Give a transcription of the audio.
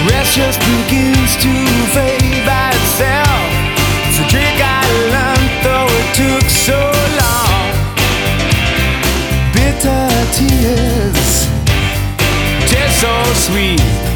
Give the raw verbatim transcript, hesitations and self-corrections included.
rest just begins to fade by itself. It's a trick I learned, though it took so long. Bitter tears taste so sweet.